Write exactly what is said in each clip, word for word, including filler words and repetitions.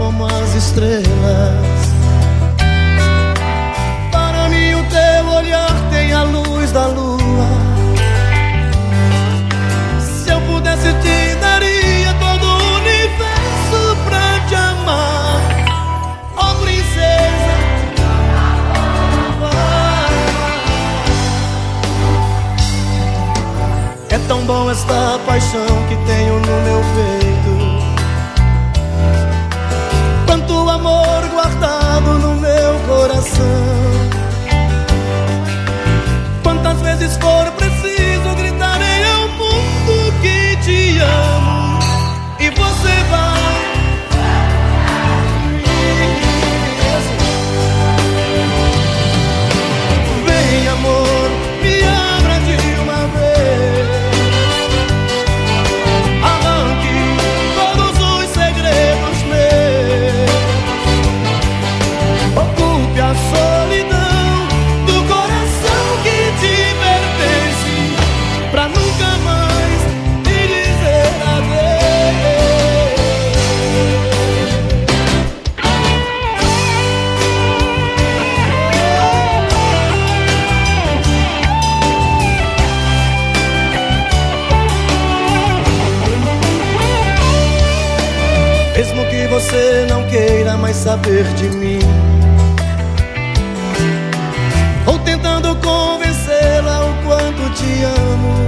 como as estrelas. Para mim o teu olhar tem a luz da lua. Se eu pudesse te daria todo o universo pra te amar. Oh princesa, é tão bom esta paixão que tenho no meu peito. Quanto amor guardado no meu coração. Quantas vezes for preciso gritarei ao mundo que te amo. E você vai. Vem amor, me abra de uma vez. Arranque todos os segredos meus. Ocupe a solidão do coração que te pertence, pra nunca mais te dizer adeus. Mesmo que você não queira mais saber de mim, ou tentando convencê-la o quanto te amo.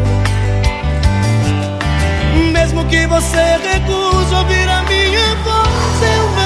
Mesmo que você recuse ouvir a minha voz, eu